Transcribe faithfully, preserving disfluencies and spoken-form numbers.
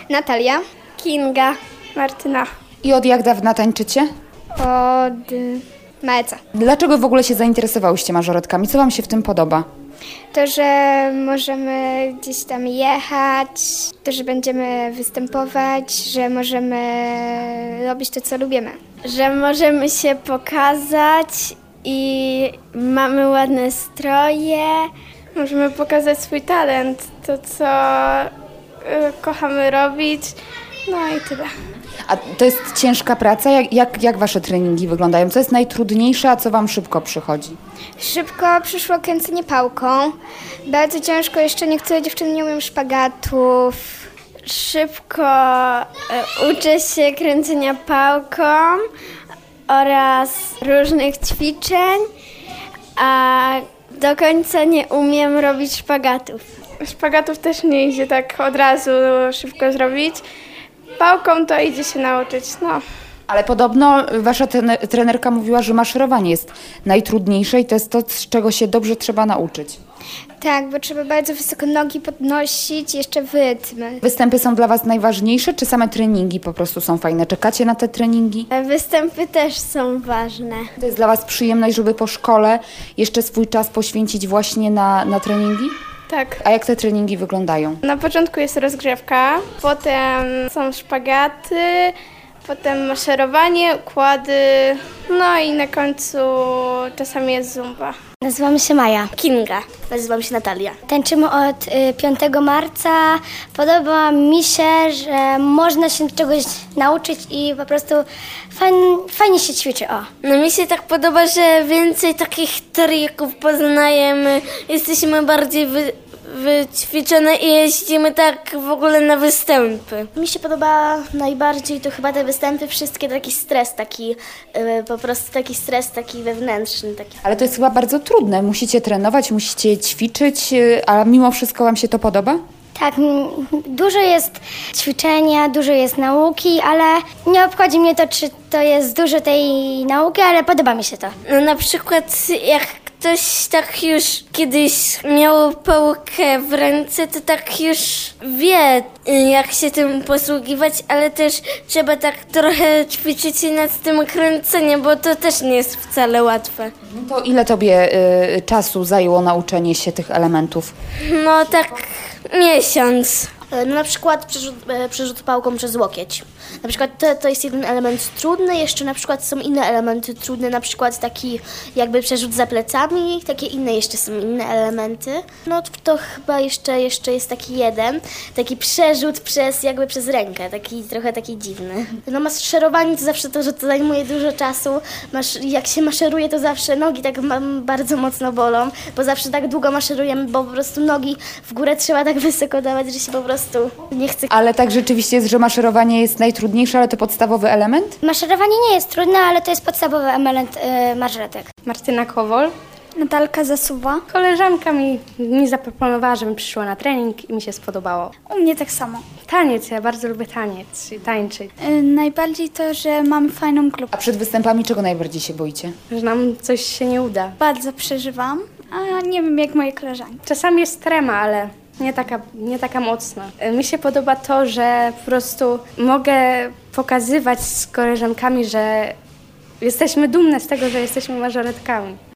Natalia. Kinga. Martyna. I od jak dawna tańczycie? Od marca. Dlaczego w ogóle się zainteresowałyście mażoretkami? Co wam się w tym podoba? To, że możemy gdzieś tam jechać, to, że będziemy występować, że możemy robić to, co lubimy. Że możemy się pokazać i mamy ładne stroje. Możemy pokazać swój talent, to co y, kochamy robić, no i tyle. A to jest ciężka praca? Jak, jak, jak wasze treningi wyglądają? Co jest najtrudniejsze, a co wam szybko przychodzi? Szybko przyszło kręcenie pałką. Bardzo ciężko, jeszcze niektóre dziewczyny nie umieją szpagatów. Szybko y, uczę się kręcenia pałką oraz różnych ćwiczeń, a do końca nie umiem robić szpagatów. Szpagatów też nie idzie tak od razu szybko zrobić. Pałką to idzie się nauczyć, no. Ale podobno wasza ten- trenerka mówiła, że maszerowanie jest najtrudniejsze i to jest to, z czego się dobrze trzeba nauczyć. Tak, bo trzeba bardzo wysoko nogi podnosić, jeszcze w rytm. Występy są dla was najważniejsze, czy same treningi po prostu są fajne? Czekacie na te treningi? Występy też są ważne. To jest dla was przyjemność, żeby po szkole jeszcze swój czas poświęcić właśnie na, na treningi? Tak. A jak te treningi wyglądają? Na początku jest rozgrzewka, potem są szpagaty, potem maszerowanie, układy, no i na końcu czasami jest zumba. Nazywam się Maja. Kinga. Nazywam się Natalia. Tańczymy od y, piątego marca. Podoba mi się, że można się czegoś nauczyć i po prostu fajn, fajnie się ćwiczy. O. No mi się tak podoba, że więcej takich trików poznajemy, jesteśmy bardziej wy, wyćwiczone i jeździmy tak w ogóle na występy. Mi się podoba najbardziej to chyba te występy, wszystkie taki stres, taki y, po prostu taki stres taki wewnętrzny. Taki. Ale to jest chyba bardzo trudne. Musicie trenować, musicie ćwiczyć, y, a mimo wszystko wam się to podoba? Tak, m, dużo jest ćwiczenia, dużo jest nauki, ale nie obchodzi mnie to, czy to jest dużo tej nauki, ale podoba mi się to. No na przykład jak ktoś tak już kiedyś miał pałkę w ręce, to tak już wie, jak się tym posługiwać, ale też trzeba tak trochę ćwiczyć nad tym kręceniem, bo to też nie jest wcale łatwe. No to ile tobie y, czasu zajęło nauczenie się tych elementów? No tak miesiąc. No na przykład przerzut, e, przerzut pałką przez łokieć. Na przykład to, to jest jeden element trudny, jeszcze na przykład są inne elementy trudne, na przykład taki jakby przerzut za plecami, takie inne jeszcze są inne elementy. No to chyba jeszcze, jeszcze jest taki jeden, taki przerzut przez jakby przez rękę, taki trochę taki dziwny. No maszerowanie to zawsze to, że to zajmuje dużo czasu, Masz, jak się maszeruje to zawsze nogi tak mam, bardzo mocno bolą, bo zawsze tak długo maszerujemy, bo po prostu nogi w górę trzeba tak wysoko dawać, że się po prostu nie chce. Ale tak rzeczywiście jest, że maszerowanie jest najtrudniejsze, ale to podstawowy element? Maszerowanie nie jest trudne, ale to jest podstawowy element y, mażoretek. Martyna Kowol. Natalka Zasuwa. Koleżanka mi, mi zaproponowała, żebym przyszła na trening i mi się spodobało. U mnie tak samo. Taniec, ja bardzo lubię taniec i tańczyć. Y, najbardziej to, że mamy fajną grupę. A przed występami czego najbardziej się boicie? Że nam coś się nie uda. Bardzo przeżywam, a nie wiem jak moje koleżanki. Czasami jest trema, ale nie taka, nie taka mocna. Mi się podoba to, że po prostu mogę pokazywać z koleżankami, że jesteśmy dumne z tego, że jesteśmy mażoretkami.